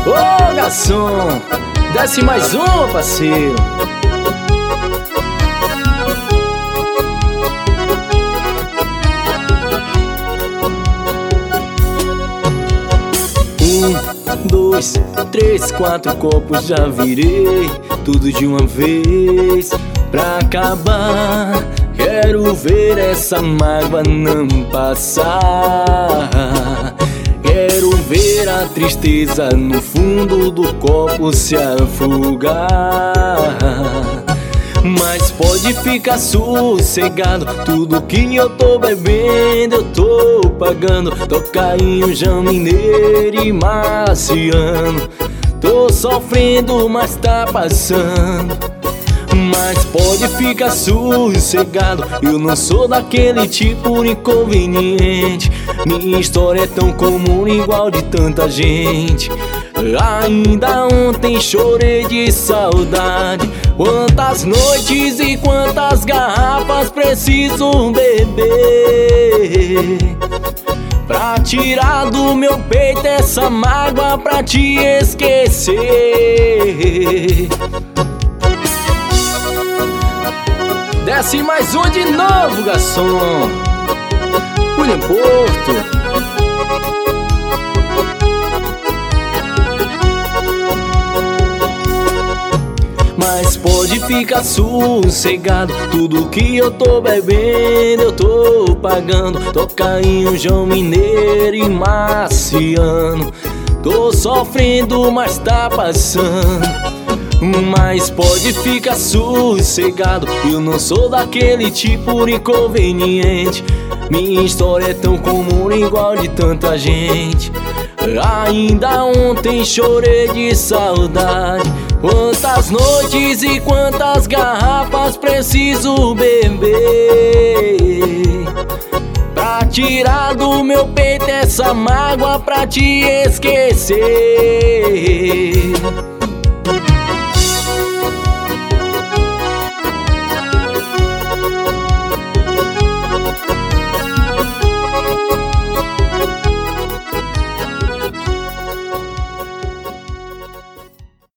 Ô garçom, desce mais um, parceiro. Um, dois, três, quatro copos já virei, tudo de uma vez pra acabar. Quero ver essa mágoa não passar. Quero ver a tristeza no fundo do copo se afogar. Mas pode ficar sossegado, tudo que eu tô bebendo eu tô pagando. Tocainho, João Mineiro e Marciano. Tô sofrendo, mas tá passando. Mas pode ficar sossegado, eu não sou daquele tipo inconveniente. Minha história é tão comum, igual de tanta gente. Ainda ontem chorei de saudade. Quantas noites e quantas garrafas preciso beber pra tirar do meu peito essa mágoa, pra te esquecer. Desce mais um de novo, garçom. William Porto. Mas pode ficar sossegado, tudo que eu tô bebendo eu tô pagando. Tocainho, João Mineiro e Marciano. Tô sofrendo, mas tá passando. Mas pode ficar sossegado, eu não sou daquele tipo inconveniente. Minha história é tão comum, igual de tanta gente. Ainda ontem chorei de saudade. Quantas noites e quantas garrafas preciso beber pra tirar do meu peito essa mágoa, pra te esquecer.